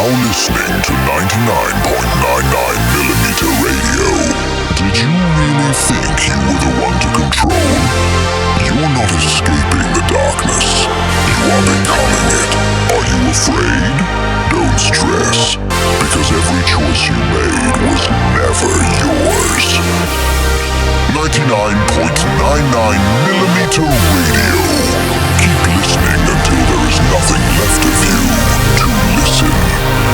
now listening to 99.99mm radio. Did you really think you were the one to control? You're not escaping the darkness. You are becoming it. Are you afraid? Don't stress, because every choice you made was never yours. 99.99mm radio. Keep listening until there is nothing left of you to listen.